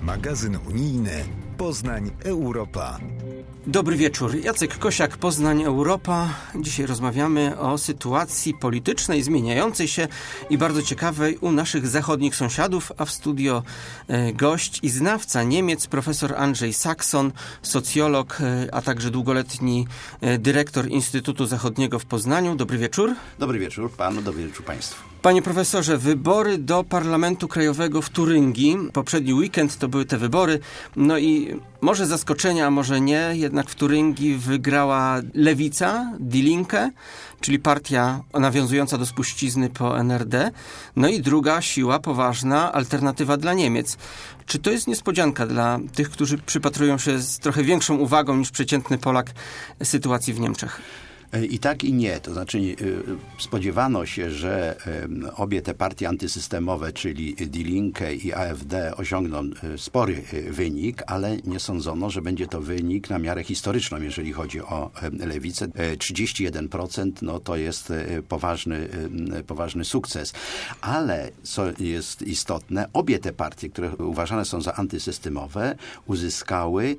Magazyn unijny Poznań Europa. Dobry wieczór. Jacek Kosiak, Poznań Europa. Dzisiaj rozmawiamy o sytuacji politycznej, zmieniającej się i bardzo ciekawej u naszych zachodnich sąsiadów, a w studio gość i znawca Niemiec, profesor Andrzej Saxon, socjolog, a także długoletni dyrektor Instytutu Zachodniego w Poznaniu. Dobry wieczór. Dobry wieczór panu, dobry wieczór państwu. Panie profesorze, wybory do Parlamentu Krajowego w Turyngii. Poprzedni weekend to były te wybory. No i może zaskoczenia, a może nie. Jednak w Turyngii wygrała Lewica, Die Linke, czyli partia nawiązująca do spuścizny po NRD. No i druga siła poważna, Alternatywa dla Niemiec. Czy to jest niespodzianka dla tych, którzy przypatrują się z trochę większą uwagą niż przeciętny Polak sytuacji w Niemczech? I tak i nie. To znaczy spodziewano się, że obie te partie antysystemowe, czyli Die Linke i AfD osiągną spory wynik, ale nie sądzono, że będzie to wynik na miarę historyczną, jeżeli chodzi o lewicę. 31% no to jest poważny sukces. Ale co jest istotne, obie te partie, które uważane są za antysystemowe, uzyskały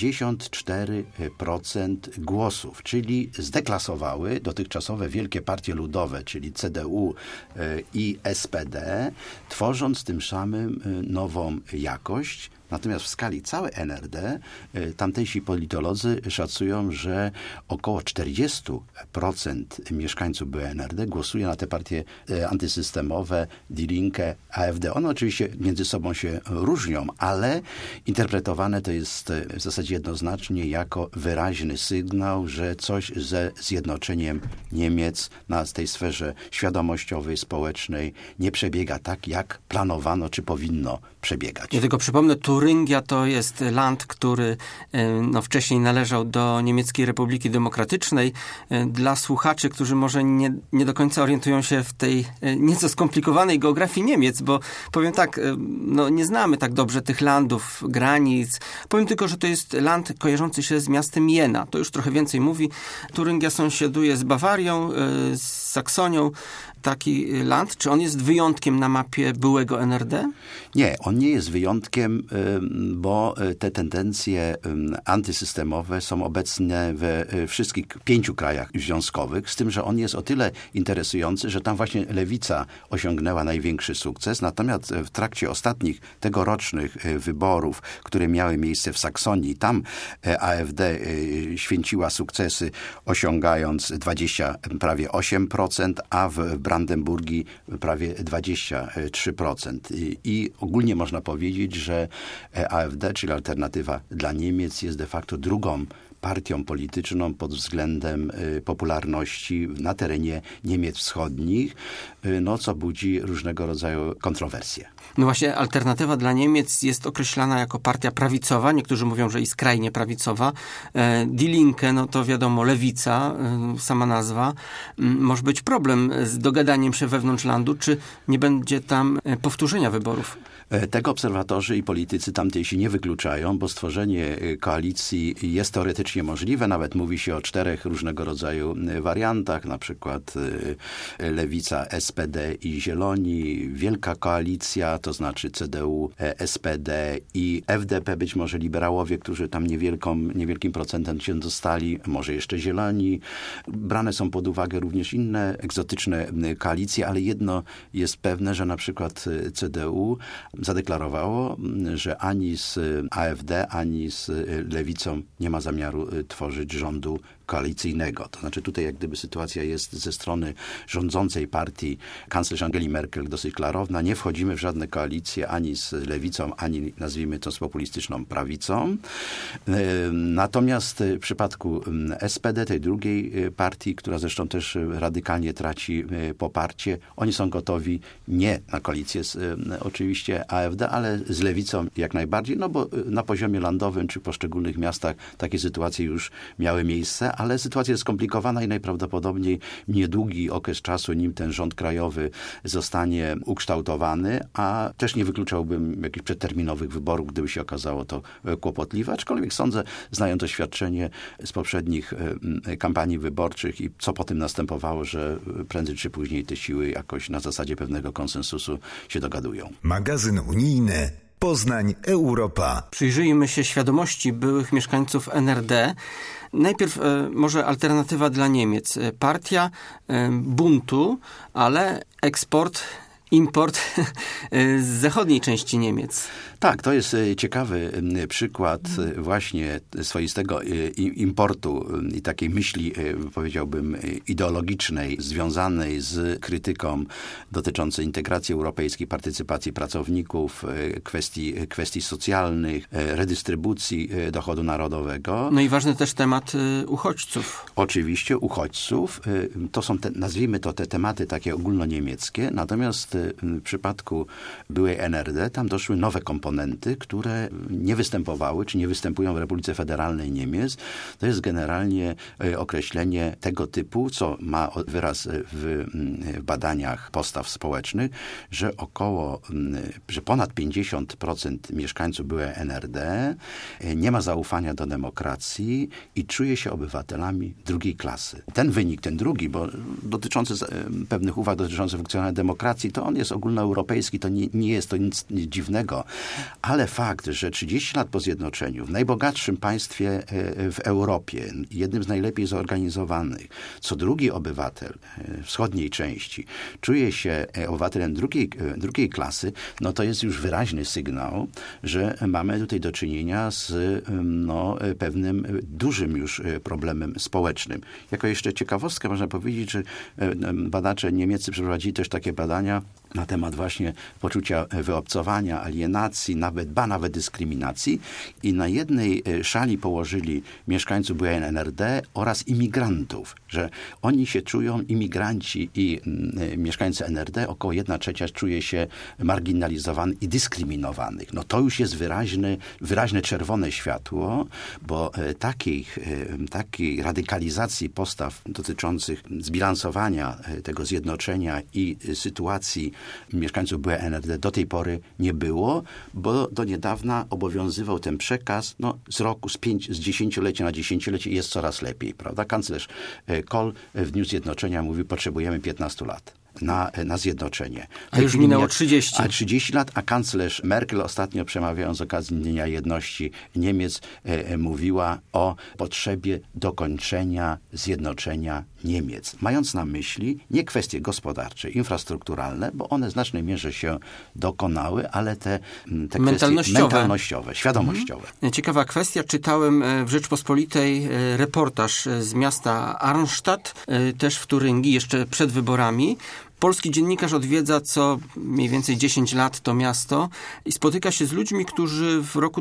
54% głosów, czyli zdeklasowały dotychczasowe wielkie partie ludowe, czyli CDU i SPD, tworząc tym samym nową jakość. Natomiast w skali całej NRD tamtejsi politolodzy szacują, że około 40% mieszkańców byłej NRD głosuje na te partie antysystemowe, Die Linke, AfD. One oczywiście między sobą się różnią, ale interpretowane to jest w zasadzie jednoznacznie jako wyraźny sygnał, że coś ze zjednoczeniem Niemiec na tej sferze świadomościowej, społecznej nie przebiega tak, jak planowano, czy powinno przebiegać. Ja tylko przypomnę, Turyngia to jest land, który wcześniej należał do Niemieckiej Republiki Demokratycznej. Dla słuchaczy, którzy może nie do końca orientują się w tej nieco skomplikowanej geografii Niemiec, bo powiem tak, nie znamy tak dobrze tych landów, granic. Powiem tylko, że to jest land kojarzący się z miastem Jena. To już trochę więcej mówi. Turyngia sąsiaduje z Bawarią, z Saksonią. Taki land, czy on jest wyjątkiem na mapie byłego NRD? Nie, on nie jest wyjątkiem, bo te tendencje antysystemowe są obecne we wszystkich 5 krajach związkowych, z tym, że on jest o tyle interesujący, że tam właśnie lewica osiągnęła największy sukces, natomiast w trakcie ostatnich tegorocznych wyborów, które miały miejsce w Saksonii, tam AfD święciła sukcesy, osiągając prawie 8%, a w Brandenburgii prawie 23%. I ogólnie można powiedzieć, że AfD, czyli Alternatywa dla Niemiec, jest de facto drugą partią polityczną pod względem popularności na terenie Niemiec wschodnich, co budzi różnego rodzaju kontrowersje. No właśnie, Alternatywa dla Niemiec jest określana jako partia prawicowa. Niektórzy mówią, że i skrajnie prawicowa. Die Linke, to wiadomo, lewica, sama nazwa. Może być problem z dogadaniem się wewnątrz landu, czy nie będzie tam powtórzenia wyborów? Tego obserwatorzy i politycy tamtejsi nie wykluczają, bo stworzenie koalicji jest teoretycznie możliwe. Nawet mówi się o 4 różnego rodzaju wariantach, na przykład Lewica, SPD i Zieloni, wielka koalicja, to znaczy CDU, SPD i FDP, być może liberałowie, którzy tam niewielkim procentem się dostali, może jeszcze Zieloni. Brane są pod uwagę również inne egzotyczne koalicje, ale jedno jest pewne, że na przykład CDU zadeklarowało, że ani z AfD, ani z Lewicą nie ma zamiaru tworzyć rządu koalicyjnego. To znaczy tutaj jak gdyby sytuacja jest ze strony rządzącej partii kanclerz Angeli Merkel dosyć klarowna. Nie wchodzimy w żadne koalicje ani z lewicą, ani nazwijmy to z populistyczną prawicą. Natomiast w przypadku SPD, tej drugiej partii, która zresztą też radykalnie traci poparcie, oni są gotowi nie na koalicję z oczywiście AfD, ale z lewicą jak najbardziej, bo na poziomie landowym czy w poszczególnych miastach takie sytuacje już miały miejsce, ale sytuacja jest skomplikowana i najprawdopodobniej niedługi okres czasu, nim ten rząd krajowy zostanie ukształtowany, a też nie wykluczałbym jakichś przedterminowych wyborów, gdyby się okazało to kłopotliwe, aczkolwiek sądzę, znając doświadczenie z poprzednich kampanii wyborczych i co po tym następowało, że prędzej czy później te siły jakoś na zasadzie pewnego konsensusu się dogadują. Magazyn unijny Poznań Europa. Przyjrzyjmy się świadomości byłych mieszkańców NRD. Najpierw może alternatywa dla Niemiec. Partia buntu, ale eksport, import z zachodniej części Niemiec. Tak, to jest ciekawy przykład właśnie swoistego importu i takiej myśli, powiedziałbym, ideologicznej, związanej z krytyką dotyczącą integracji europejskiej, partycypacji pracowników, kwestii socjalnych, redystrybucji dochodu narodowego. No i ważny też temat uchodźców. Oczywiście uchodźców. To są, nazwijmy to, te tematy takie ogólnoniemieckie. Natomiast w przypadku byłej NRD tam doszły nowe komponenty, które nie występowały, czy nie występują w Republice Federalnej Niemiec. To jest generalnie określenie tego typu, co ma wyraz w badaniach postaw społecznych, że ponad 50% mieszkańców byłej NRD nie ma zaufania do demokracji i czuje się obywatelami drugiej klasy. Ten wynik, ten drugi, bo dotyczący pewnych uwag dotyczących funkcjonowania demokracji, to on jest ogólnoeuropejski, to nie jest to nic dziwnego. Ale fakt, że 30 lat po zjednoczeniu, w najbogatszym państwie w Europie, jednym z najlepiej zorganizowanych, co drugi obywatel wschodniej części czuje się obywatelem drugiej klasy, no to jest już wyraźny sygnał, że mamy tutaj do czynienia z pewnym dużym już problemem społecznym. Jako jeszcze ciekawostkę można powiedzieć, że badacze niemieccy przeprowadzili też takie badania na temat właśnie poczucia wyobcowania, alienacji, nawet dyskryminacji i na jednej szali położyli mieszkańców byłej NRD oraz imigrantów, że oni się czują, imigranci i mieszkańcy NRD, około 1/3 czuje się marginalizowanych i dyskryminowanych. No to już jest wyraźne czerwone światło, bo takiej radykalizacji postaw dotyczących zbilansowania tego zjednoczenia i sytuacji mieszkańców byłej NRD do tej pory nie było, bo do niedawna obowiązywał ten przekaz, z 10-lecia na 10-lecie jest coraz lepiej, prawda? Kanclerz Kohl w dniu zjednoczenia mówi, potrzebujemy 15 lat. Na zjednoczenie. A już minęło 30. A 30 lat, a kanclerz Merkel ostatnio przemawiając z okazji Dnia Jedności Niemiec mówiła o potrzebie dokończenia zjednoczenia Niemiec. Mając na myśli nie kwestie gospodarcze, infrastrukturalne, bo one w znacznej mierze się dokonały, ale te kwestie mentalnościowe, świadomościowe. Ciekawa kwestia. Czytałem w Rzeczpospolitej reportaż z miasta Arnstadt, też w Turyngii, jeszcze przed wyborami. Polski dziennikarz odwiedza co mniej więcej 10 lat to miasto i spotyka się z ludźmi, którzy w roku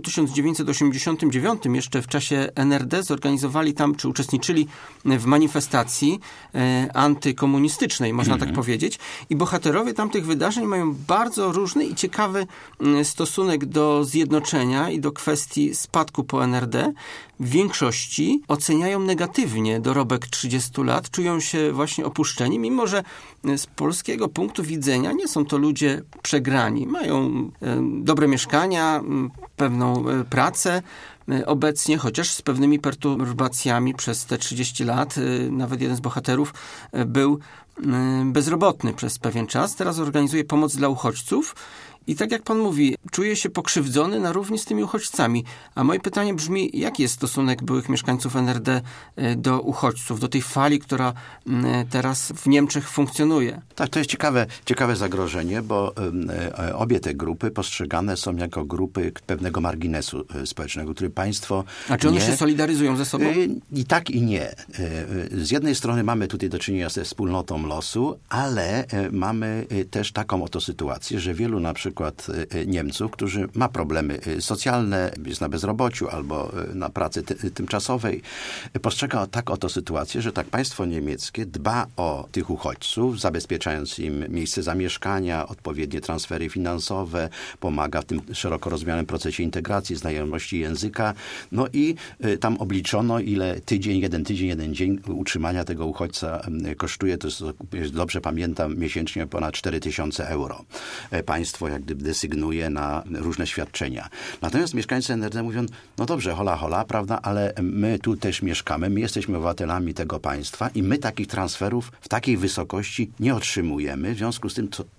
1989, jeszcze w czasie NRD, zorganizowali tam, czy uczestniczyli w manifestacji antykomunistycznej, można tak powiedzieć. I bohaterowie tamtych wydarzeń mają bardzo różny i ciekawy stosunek do zjednoczenia i do kwestii spadku po NRD. W większości oceniają negatywnie dorobek 30 lat, czują się właśnie opuszczeni, mimo że z polskiego punktu widzenia nie są to ludzie przegrani. Mają dobre mieszkania, pewną pracę obecnie, chociaż z pewnymi perturbacjami przez te 30 lat. Nawet jeden z bohaterów był bezrobotny przez pewien czas. Teraz organizuje pomoc dla uchodźców. I tak jak pan mówi, czuje się pokrzywdzony na równi z tymi uchodźcami. A moje pytanie brzmi, jaki jest stosunek byłych mieszkańców NRD do uchodźców, do tej fali, która teraz w Niemczech funkcjonuje? Tak, to jest ciekawe zagrożenie, bo obie te grupy postrzegane są jako grupy pewnego marginesu społecznego, który państwo... A czy one się solidaryzują ze sobą? I tak, i nie. Z jednej strony mamy tutaj do czynienia ze wspólnotą losu, ale mamy też taką oto sytuację, że wielu na przykład Niemców, którzy ma problemy socjalne, jest na bezrobociu albo na pracy tymczasowej, postrzega tak oto sytuację, że tak państwo niemieckie dba o tych uchodźców, zabezpieczając im miejsce zamieszkania, odpowiednie transfery finansowe, pomaga w tym szeroko rozumianym procesie integracji, znajomości języka. No i tam obliczono, ile jeden dzień utrzymania tego uchodźca kosztuje. To jest, dobrze pamiętam, miesięcznie ponad 4000 euro. Państwo jak gdyby desygnuje na różne świadczenia. Natomiast mieszkańcy NRD mówią, no dobrze, hola, prawda, ale my tu też mieszkamy, my jesteśmy obywatelami tego państwa i my takich transferów w takiej wysokości nie otrzymujemy. W związku z tym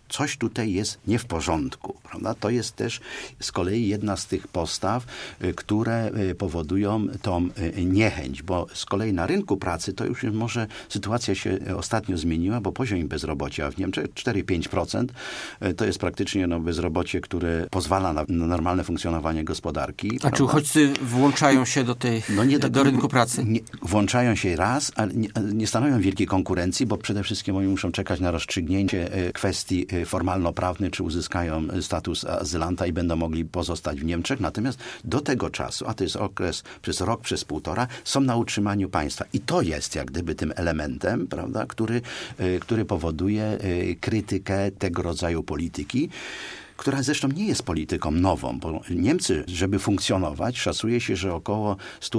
coś tutaj jest nie w porządku, prawda? To jest też z kolei jedna z tych postaw, które powodują tą niechęć, bo z kolei na rynku pracy to już może sytuacja się ostatnio zmieniła, bo poziom bezrobocia w Niemczech 4-5% to jest praktycznie bezrobocie, które pozwala na normalne funkcjonowanie gospodarki. A czy uchodźcy włączają się do rynku pracy? Włączają się raz, ale nie stanowią wielkiej konkurencji, bo przede wszystkim oni muszą czekać na rozstrzygnięcie kwestii formalno-prawnych, czy uzyskają status azylanta i będą mogli pozostać w Niemczech. Natomiast do tego czasu, a to jest okres przez rok, przez półtora, są na utrzymaniu państwa. I to jest jak gdyby tym elementem, prawda, który powoduje krytykę tego rodzaju polityki, która zresztą nie jest polityką nową, bo Niemcy, żeby funkcjonować, szacuje się, że około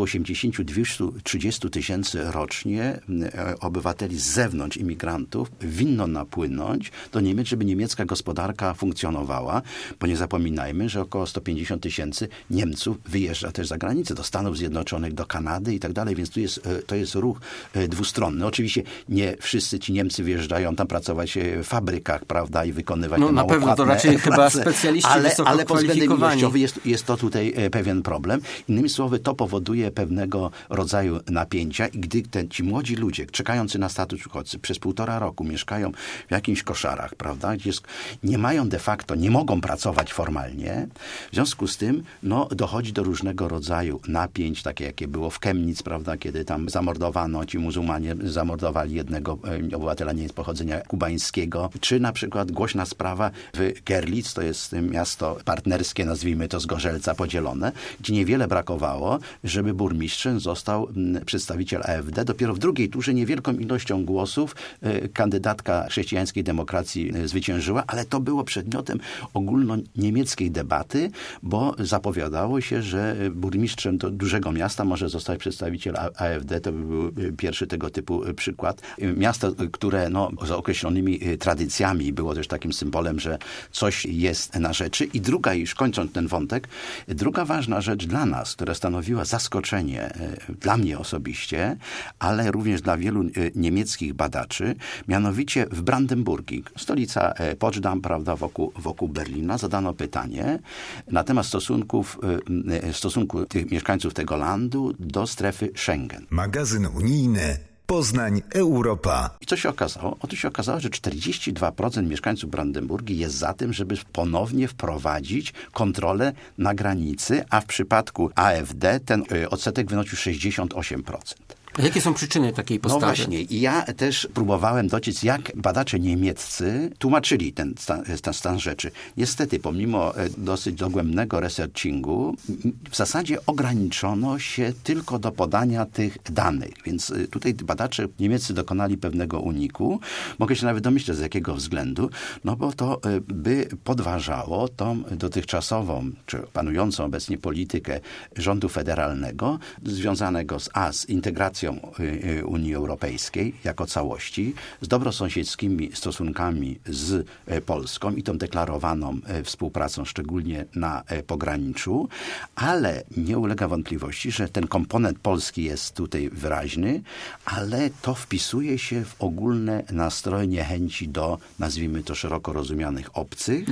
180-230 tysięcy rocznie obywateli z zewnątrz, imigrantów, winno napłynąć do Niemiec, żeby niemiecka gospodarka funkcjonowała, bo nie zapominajmy, że około 150 tysięcy Niemców wyjeżdża też za granicę, do Stanów Zjednoczonych, do Kanady i tak dalej, więc to jest ruch dwustronny. Oczywiście nie wszyscy ci Niemcy wyjeżdżają tam pracować w fabrykach, prawda, i wykonywać te na pewno to raczej chyba specjaliści wysoko ale pod względem ilościowym jest to tutaj pewien problem. Innymi słowy, to powoduje pewnego rodzaju napięcia i gdy ci młodzi ludzie, czekający na status uchodźcy przez 1,5 roku mieszkają w jakichś koszarach, prawda, gdzie nie mają de facto, nie mogą pracować formalnie, w związku z tym dochodzi do różnego rodzaju napięć, takie jakie było w Chemnitz, prawda, kiedy tam zamordowano, ci muzułmanie zamordowali jednego obywatela nie pochodzenia kubańskiego, czy na przykład głośna sprawa w Görlitz, to jest miasto partnerskie, nazwijmy to, z Gorzelca podzielone, gdzie niewiele brakowało, żeby burmistrzem został przedstawiciel AfD. Dopiero w drugiej turze niewielką ilością głosów kandydatka chrześcijańskiej demokracji zwyciężyła, ale to było przedmiotem ogólnoniemieckiej debaty, bo zapowiadało się, że burmistrzem do dużego miasta może zostać przedstawiciel AfD. To był pierwszy tego typu przykład. Miasto, które z określonymi tradycjami było też takim symbolem, że coś jest na rzeczy. I druga, już kończąc ten wątek, druga ważna rzecz dla nas, która stanowiła zaskoczenie dla mnie osobiście, ale również dla wielu niemieckich badaczy, mianowicie w Brandenburgii, stolica Poczdam, prawda, wokół Berlina, zadano pytanie na temat stosunku tych mieszkańców tego landu do strefy Schengen. Magazyn unijny Poznań, Europa. I co się okazało? Otóż się okazało, że 42% mieszkańców Brandenburgii jest za tym, żeby ponownie wprowadzić kontrolę na granicy, a w przypadku AfD ten odsetek wynosił 68%. A jakie są przyczyny takiej postawy? No właśnie. I ja też próbowałem dociec, jak badacze niemieccy tłumaczyli ten stan rzeczy. Niestety, pomimo dosyć dogłębnego researchingu, w zasadzie ograniczono się tylko do podania tych danych. Więc tutaj badacze niemieccy dokonali pewnego uniku. Mogę się nawet domyśleć, z jakiego względu. No bo to by podważało tą dotychczasową, czy panującą obecnie politykę rządu federalnego, związanego z integracją Unii Europejskiej jako całości, z dobrosąsiedzkimi stosunkami z Polską i tą deklarowaną współpracą, szczególnie na pograniczu, ale nie ulega wątpliwości, że ten komponent polski jest tutaj wyraźny, ale to wpisuje się w ogólne nastroje niechęci do, nazwijmy to, szeroko rozumianych obcych. Do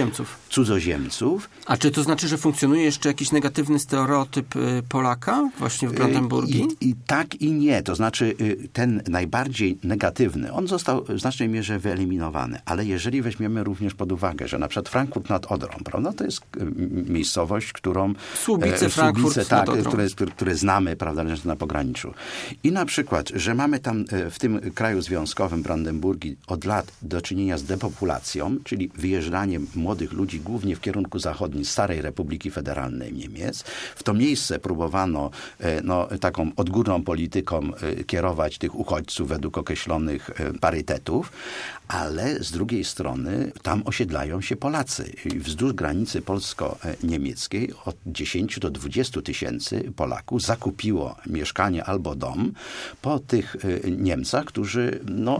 cudzoziemców. A czy to znaczy, że funkcjonuje jeszcze jakiś negatywny stereotyp Polaka właśnie w Brandenburgii? I tak i nie. To znaczy ten najbardziej negatywny, on został w znacznej mierze wyeliminowany. Ale jeżeli weźmiemy również pod uwagę, że na przykład Frankfurt nad Odrą, prawda, to jest miejscowość, którą... Słubice, Frankfurt nad Odrą. Które znamy, prawda, na pograniczu. I na przykład, że mamy tam w tym kraju związkowym Brandenburgii od lat do czynienia z depopulacją, czyli wyjeżdżaniem młodych ludzi głównie w kierunku zachodnim Starej Republiki Federalnej Niemiec. W to miejsce próbowano taką odgórną polityką kierować tych uchodźców według określonych parytetów, ale z drugiej strony tam osiedlają się Polacy. I wzdłuż granicy polsko-niemieckiej od 10 do 20 tysięcy Polaków zakupiło mieszkanie albo dom po tych Niemcach, którzy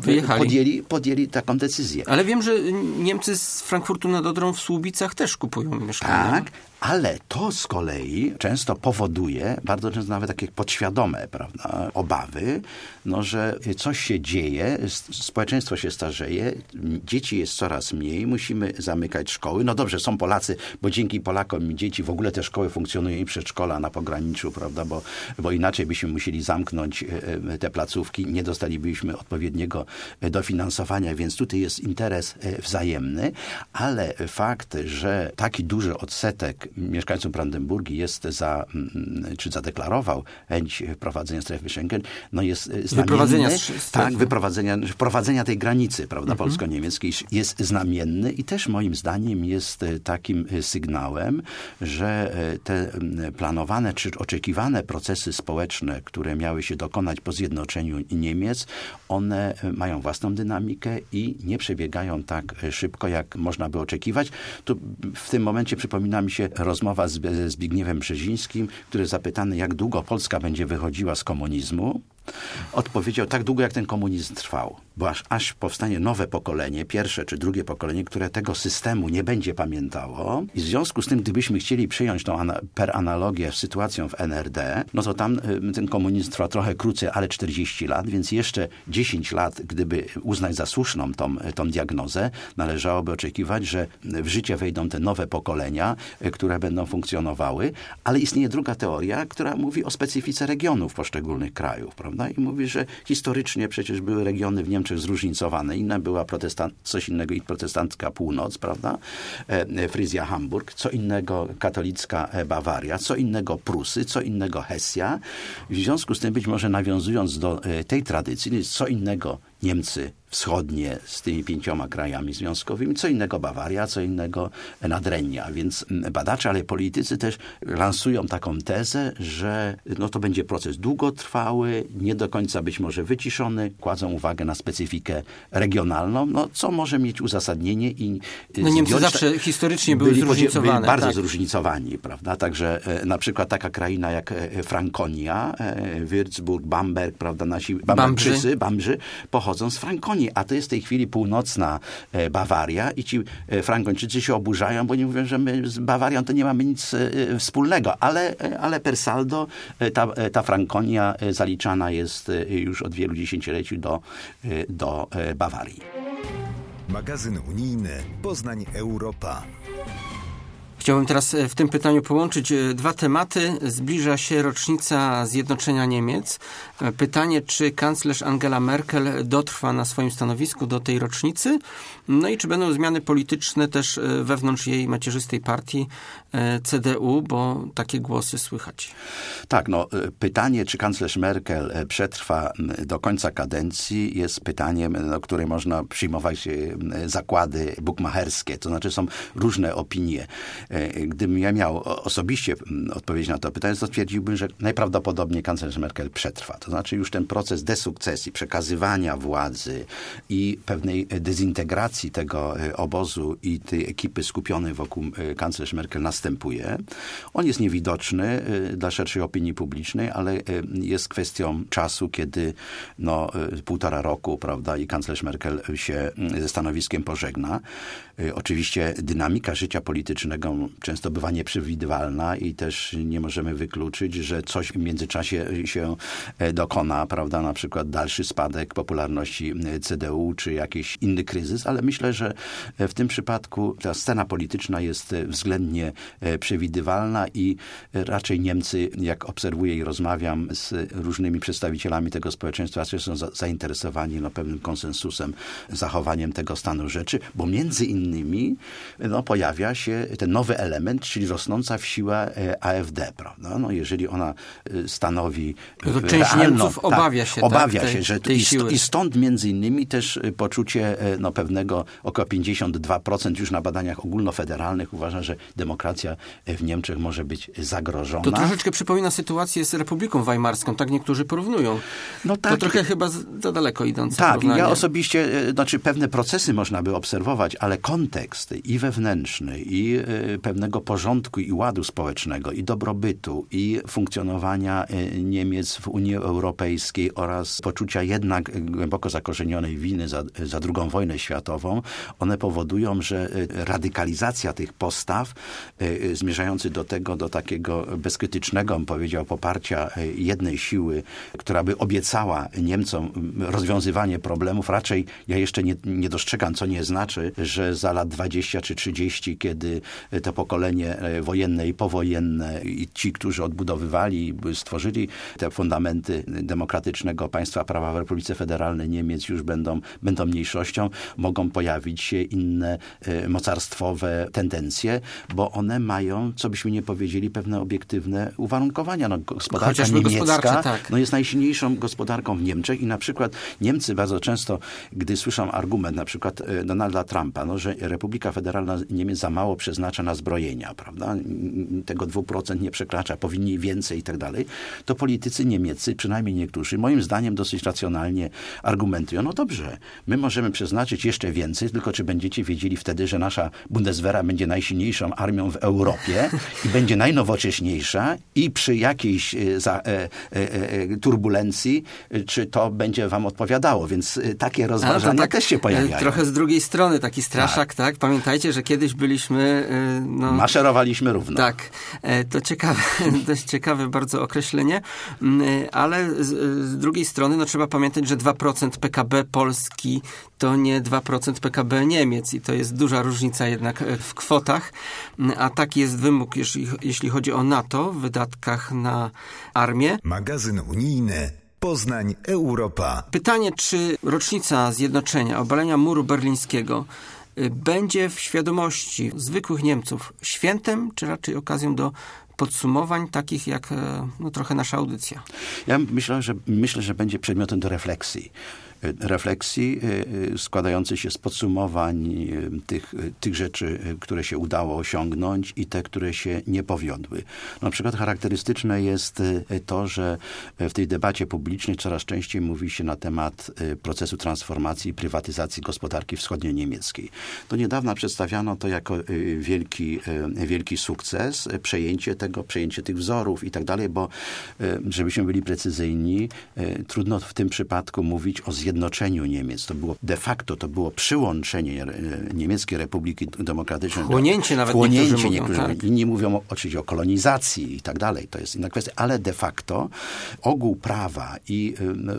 podjęli taką decyzję. Ale wiem, że Niemcy z Frankfurtu nad Odrą w Słubicach też kupują mieszkania. Tak, Ale to z kolei często powoduje, bardzo często nawet takie podświadome, prawda, obawy, no, że coś się dzieje, społeczeństwo się starzeje, dzieci jest coraz mniej, musimy zamykać szkoły. No dobrze, są Polacy, bo dzięki Polakom dzieci w ogóle te szkoły funkcjonują i przedszkola na pograniczu, prawda, bo inaczej byśmy musieli zamknąć te placówki, nie dostalibyśmy odpowiedniego dofinansowania, więc tutaj jest interes wzajemny, ale fakt, że taki duży odsetek mieszkańców Brandenburgii zadeklarował chęć wprowadzenia strefy Schengen, no jest wprowadzenia tej granicy, prawda, polsko-niemieckiej jest znamienny i też moim zdaniem jest takim sygnałem, że te planowane czy oczekiwane procesy społeczne, które miały się dokonać po zjednoczeniu Niemiec, one mają własną dynamikę i nie przebiegają tak szybko, jak można by oczekiwać. Tu w tym momencie przypomina mi się rozmowa z Zbigniewem Brzezińskim, który zapytany, jak długo Polska będzie wychodziła z komunizmu, odpowiedział, tak długo jak ten komunizm trwał. Bo aż powstanie nowe pokolenie, pierwsze czy drugie pokolenie, które tego systemu nie będzie pamiętało. I w związku z tym, gdybyśmy chcieli przyjąć tą per analogię z sytuacją w NRD, no to tam ten komunizm trwa trochę krócej, ale 40 lat, więc jeszcze 10 lat, gdyby uznać za słuszną tą diagnozę, należałoby oczekiwać, że w życie wejdą te nowe pokolenia, które będą funkcjonowały, ale istnieje druga teoria, która mówi o specyfice regionów poszczególnych krajów, prawda? I mówi, że historycznie przecież były regiony w Niemczech zróżnicowane. Inna była coś innego i protestancka północ, prawda? Fryzja, Hamburg, co innego katolicka Bawaria, co innego Prusy, co innego Hesja. W związku z tym być może nawiązując do tej tradycji, co innego Niemcy wschodnie z tymi 5 krajami związkowymi, co innego Bawaria, co innego Nadrennia. Więc badacze, ale politycy też lansują taką tezę, że no to będzie proces długotrwały, nie do końca być może wyciszony, kładzą uwagę na specyfikę regionalną, no co może mieć uzasadnienie i no Niemcy zawsze historycznie byli zróżnicowane. Byli bardzo zróżnicowani, prawda? Także na przykład taka kraina jak Frankonia, Würzburg, Bamberg, prawda? Nasi Bambrzy pochodzą z Frankonii, a to jest w tej chwili północna Bawaria i ci Frankończycy się oburzają, bo nie mówią, że my z Bawarią to nie mamy nic wspólnego, ale per saldo ta Frankonia zaliczana jest już od wielu dziesięcioleci do Bawarii. Magazyn unijny Poznań Europa. Chciałbym teraz w tym pytaniu połączyć 2 tematy. Zbliża się rocznica zjednoczenia Niemiec. Pytanie, czy kanclerz Angela Merkel dotrwa na swoim stanowisku do tej rocznicy? No i czy będą zmiany polityczne też wewnątrz jej macierzystej partii CDU, bo takie głosy słychać. Tak, no pytanie, czy kanclerz Merkel przetrwa do końca kadencji, jest pytaniem, które można przyjmować zakłady bukmacherskie. To znaczy są różne opinie. Gdybym ja miał osobiście odpowiedzieć na to pytanie, to stwierdziłbym, że najprawdopodobniej kanclerz Merkel przetrwa. To znaczy już ten proces desukcesji, przekazywania władzy i pewnej dezintegracji tego obozu i tej ekipy skupionej wokół kanclerz Merkel następuje. On jest niewidoczny dla szerszej opinii publicznej, ale jest kwestią czasu, kiedy 1,5 roku, prawda, i kanclerz Merkel się ze stanowiskiem pożegna. Oczywiście dynamika życia politycznego często bywa nieprzewidywalna i też nie możemy wykluczyć, że coś w międzyczasie się dokona, prawda, na przykład dalszy spadek popularności CDU czy jakiś inny kryzys, ale myślę, że w tym przypadku ta scena polityczna jest względnie przewidywalna i raczej Niemcy, jak obserwuję i rozmawiam z różnymi przedstawicielami tego społeczeństwa, raczej są zainteresowani pewnym konsensusem, zachowaniem tego stanu rzeczy, bo między innymi pojawia się ten nowy element, czyli rosnąca w siłę AfD, prawda? No, jeżeli ona stanowi to część Niemców obawia się, że i stąd między innymi też poczucie pewnego około 52% już na badaniach ogólnofederalnych uważa, że demokracja w Niemczech może być zagrożona. To troszeczkę przypomina sytuację z Republiką Weimarską, tak niektórzy porównują. No tak. To trochę chyba za daleko idące porównanie. Ja osobiście, pewne procesy można by obserwować, ale kontekst i wewnętrzny, i pewnego porządku i ładu społecznego, i dobrobytu, i funkcjonowania Niemiec w Unii Europejskiej oraz poczucia jednak głęboko zakorzenionej winy za II wojnę światową, one powodują, że radykalizacja tych postaw zmierzający do takiego bezkrytycznego, bym powiedział, poparcia jednej siły, która by obiecała Niemcom rozwiązywanie problemów, raczej ja jeszcze nie dostrzegam, co nie znaczy, że za lat 20 czy 30, kiedy to pokolenie wojenne i powojenne i ci, którzy odbudowywali, stworzyli te fundamenty demokratycznego państwa prawa w Republice Federalnej Niemiec już będą mniejszością, mogą pojawić się inne mocarstwowe tendencje, bo one mają, co byśmy nie powiedzieli, pewne obiektywne uwarunkowania. Gospodarka niemiecka jest najsilniejszą gospodarką w Niemczech i na przykład Niemcy bardzo często, gdy słyszą argument na przykład Donalda Trumpa, że Republika Federalna Niemiec za mało przeznacza na zbrojenia, prawda? Tego 2% nie przekracza, powinni więcej i tak dalej, to politycy niemieccy, przynajmniej niektórzy, moim zdaniem dosyć racjonalnie argumentują, no dobrze, my możemy przeznaczyć jeszcze więcej, tylko czy będziecie wiedzieli wtedy, że nasza Bundeswehra będzie najsilniejszą armią w Europie i będzie najnowocześniejsza i przy jakiejś turbulencji, czy to będzie wam odpowiadało, więc takie rozważania też się pojawiają. Trochę z drugiej strony taki straszak, tak? Pamiętajcie, że kiedyś byliśmy... maszerowaliśmy równo. Tak. To ciekawe, dość ciekawe bardzo określenie, ale z drugiej strony trzeba pamiętać, że 2% PKB Polski to nie 2% PKB Niemiec i to jest duża różnica jednak w kwotach, a taki jest wymóg, jeśli chodzi o NATO w wydatkach na armię. Magazyn unijny Poznań Europa. Pytanie, czy rocznica zjednoczenia, obalenia muru berlińskiego będzie w świadomości zwykłych Niemców świętem, czy raczej okazją do podsumowań takich jak trochę nasza audycja? Ja myślę, że będzie przedmiotem do refleksji składającej się z podsumowań tych rzeczy, które się udało osiągnąć i te, które się nie powiodły. Na przykład charakterystyczne jest to, że w tej debacie publicznej coraz częściej mówi się na temat procesu transformacji i prywatyzacji gospodarki wschodnio-niemieckiej. Do niedawna przedstawiano to jako wielki sukces, przejęcie tych wzorów i tak dalej, bo żebyśmy byli precyzyjni, trudno w tym przypadku mówić o zjednoczeniu Niemiec. To było przyłączenie Niemieckiej Republiki Demokratycznej. Wchłonięcie nawet niektórzy mówią. Tak. Inni mówią oczywiście o kolonizacji i tak dalej. To jest inna kwestia, ale de facto ogół prawa i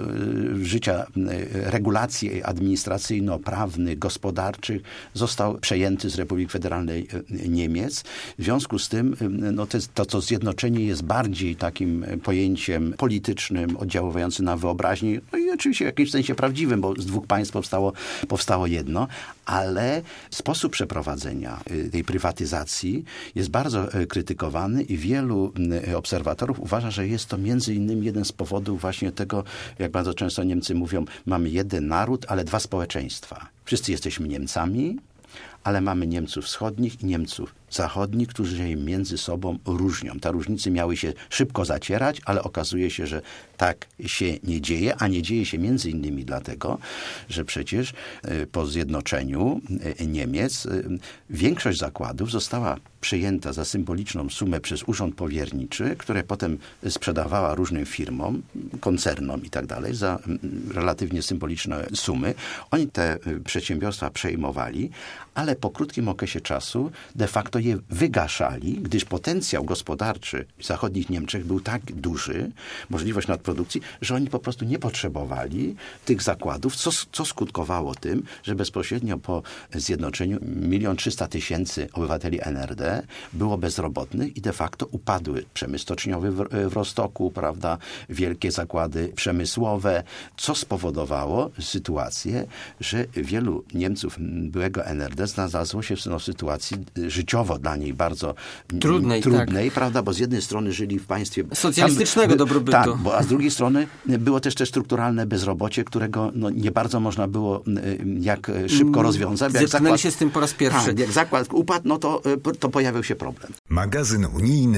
życia, regulacji administracyjno-prawnych, gospodarczych został przejęty z Republiki Federalnej Niemiec. W związku z tym to zjednoczenie jest bardziej takim pojęciem politycznym, oddziaływającym na wyobraźnię, no i oczywiście w jakimś sensie prawdziwym, bo z dwóch państw powstało jedno, ale sposób przeprowadzenia tej prywatyzacji jest bardzo krytykowany i wielu obserwatorów uważa, że jest to między innymi jeden z powodów właśnie tego, jak bardzo często Niemcy mówią, mamy jeden naród, ale dwa społeczeństwa. Wszyscy jesteśmy Niemcami, ale mamy Niemców wschodnich i Niemców zachodnich, którzy się między sobą różnią. Te różnice miały się szybko zacierać, ale okazuje się, że tak się nie dzieje, a nie dzieje się między innymi dlatego, że przecież po zjednoczeniu Niemiec większość zakładów została przejęta za symboliczną sumę przez Urząd Powierniczy, które potem sprzedawała różnym firmom, koncernom i tak dalej za relatywnie symboliczne sumy. Oni te przedsiębiorstwa przejmowali, ale po krótkim okresie czasu de facto je wygaszali, gdyż potencjał gospodarczy w zachodnich Niemczech był tak duży, możliwość nadprodukcji, że oni po prostu nie potrzebowali tych zakładów, co skutkowało tym, że bezpośrednio po zjednoczeniu 1 300 000 obywateli NRD było bezrobotnych i de facto upadły przemysł stoczniowy w Rostoku, prawda, wielkie zakłady przemysłowe, co spowodowało sytuację, że wielu Niemców byłego NRD znalazło się w sytuacji życiowo dla niej bardzo trudnej, tak, prawda, bo z jednej strony żyli w państwie socjalistycznego dobrobytu. Tak, a z drugiej strony było też te strukturalne bezrobocie, którego nie bardzo można było jak szybko rozwiązać. Zetknęli się z tym po raz pierwszy. Tak, jak zakład upadł, to pojawił się problem. Magazyn unijny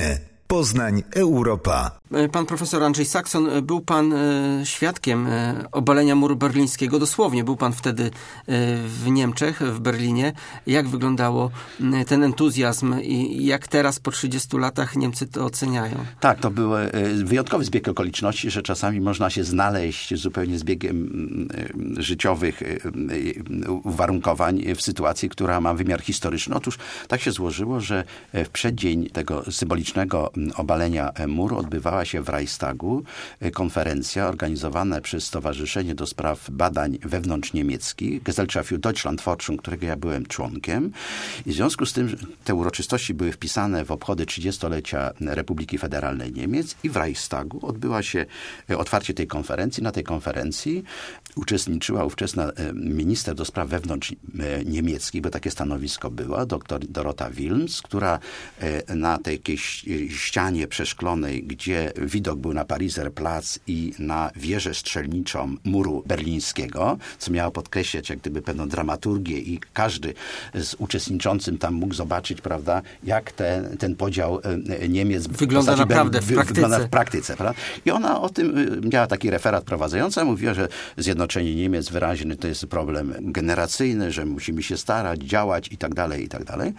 Poznań Europa. Pan profesor Andrzej Saxon, był pan świadkiem obalenia muru berlińskiego. Dosłownie był pan wtedy w Niemczech, w Berlinie. Jak wyglądało ten entuzjazm i jak teraz po 30 latach Niemcy to oceniają? Tak, to był wyjątkowy zbieg okoliczności, że czasami można się znaleźć zupełnie z biegiem życiowych uwarunkowań w sytuacji, która ma wymiar historyczny. Otóż tak się złożyło, że w przeddzień tego symbolicznego obalenia muru odbywała się w Reichstagu konferencja organizowana przez Stowarzyszenie do Spraw Badań Wewnątrzniemieckich, Gesellschaft für Deutschlandforschung, którego ja byłem członkiem. I w związku z tym te uroczystości były wpisane w obchody 30-lecia Republiki Federalnej Niemiec i w Reichstagu odbyła się otwarcie tej konferencji. Na tej konferencji uczestniczyła ówczesna minister do spraw wewnątrzniemieckich, bo takie stanowisko była, dr Dorota Wilms, która na tej jakiejś ścianie przeszklonej, gdzie widok był na Pariser Platz i na wieżę strzelniczą muru berlińskiego, co miało podkreślać jak gdyby pewną dramaturgię i każdy z uczestniczącym tam mógł zobaczyć, prawda, jak ten podział Niemiec wygląda naprawdę w praktyce. Prawda? I ona o tym miała taki referat prowadzący, mówiła, że zjednoczenie Niemiec wyraźnie to jest problem generacyjny, że musimy się starać, działać i tak dalej.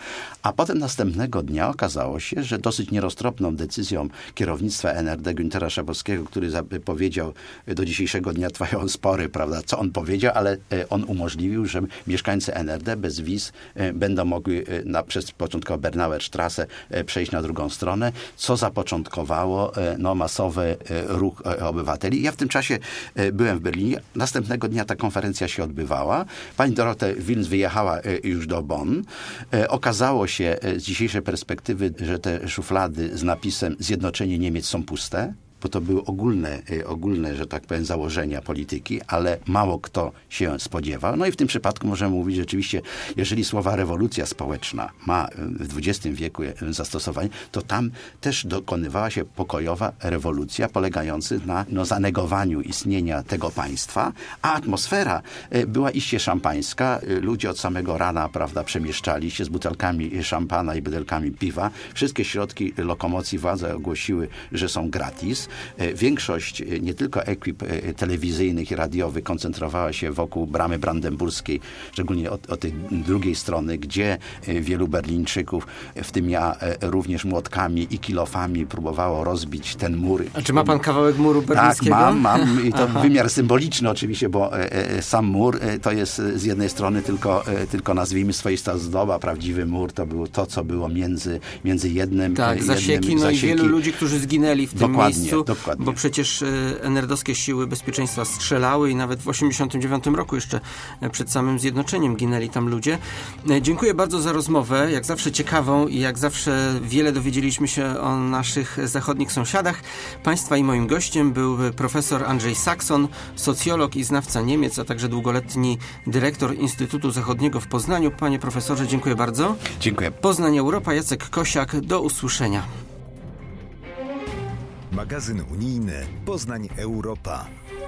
A potem następnego dnia okazało się, że dosyć nieroztropną decyzją kierownictwa NRD Güntera Schabowskiego, który powiedział, do dzisiejszego dnia trwają spory, prawda, co on powiedział, ale on umożliwił, że mieszkańcy NRD bez wiz będą mogli przez początkowo Bernauer Straße przejść na drugą stronę, co zapoczątkowało masowy ruch obywateli. Ja w tym czasie byłem w Berlinie. Następnego dnia ta konferencja się odbywała. Pani Dorota Wilms wyjechała już do Bonn. Okazało się z dzisiejszej perspektywy, że te szuflady z napisem Zjednoczenie Niemiec są puste, bo to były ogólne, że tak powiem, założenia polityki, ale mało kto się spodziewał. No i w tym przypadku możemy mówić rzeczywiście, jeżeli słowa rewolucja społeczna ma w XX wieku zastosowanie, to tam też dokonywała się pokojowa rewolucja polegająca na zanegowaniu istnienia tego państwa, a atmosfera była iście szampańska. Ludzie od samego rana, prawda, przemieszczali się z butelkami szampana i butelkami piwa. Wszystkie środki lokomocji władze ogłosiły, że są gratis. Większość nie tylko ekip telewizyjnych i radiowych koncentrowała się wokół bramy brandenburskiej, szczególnie od tej drugiej strony, gdzie wielu Berlińczyków, w tym ja, również młotkami i kilofami próbowało rozbić ten mur. A czy ma pan kawałek muru berlińskiego? Tak, mam i to wymiar symboliczny oczywiście, bo sam mur to jest z jednej strony tylko nazwijmy swoista zdoba, prawdziwy mur to było to, co było między jednym... Tak, zasieki, i wielu ludzi, którzy zginęli w tym miejscu. Dokładnie. Bo przecież NRD-owskie siły bezpieczeństwa strzelały i nawet w 1989 roku jeszcze przed samym zjednoczeniem ginęli tam ludzie. Dziękuję bardzo za rozmowę, jak zawsze ciekawą i jak zawsze wiele dowiedzieliśmy się o naszych zachodnich sąsiadach. Państwa i moim gościem był profesor Andrzej Saxon, socjolog i znawca Niemiec, a także długoletni dyrektor Instytutu Zachodniego w Poznaniu. Panie profesorze, dziękuję bardzo. Dziękuję. Poznań Europa, Jacek Kosiak, do usłyszenia. Magazyn unijny Poznań Europa.